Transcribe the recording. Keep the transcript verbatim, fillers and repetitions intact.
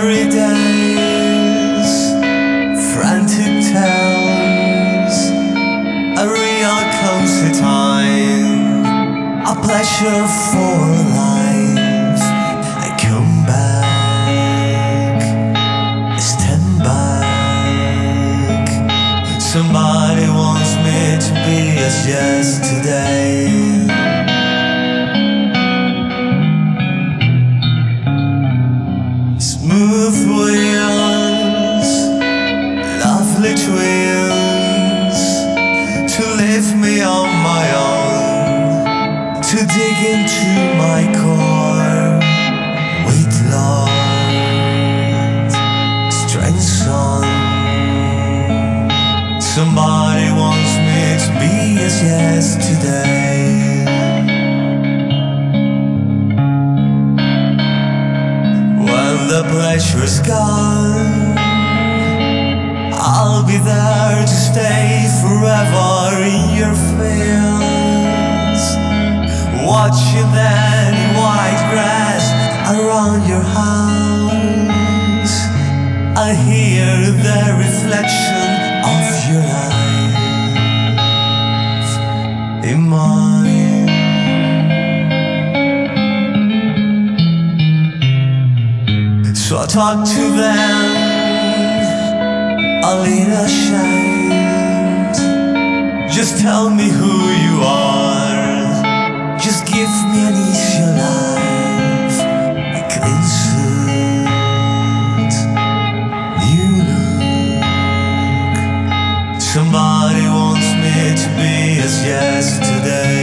every day's frantic tales, a real cozy time, a pleasure for life. I come back, stand back. Somebody wants me to be as yesterday. Smooth wheels, lovely twins, to leave me on my own, to dig into my core with love, strange song. Somebody wants me to be as yesterday. The pleasure's gone, I'll be there to stay forever in your fields, watching any white grass around your house. I hear the reflection of your life in mine. So I talk to them, a little ashamed. Just tell me who you are, just give me an easier life, a clean suit, new look. Somebody wants me to be as yesterday.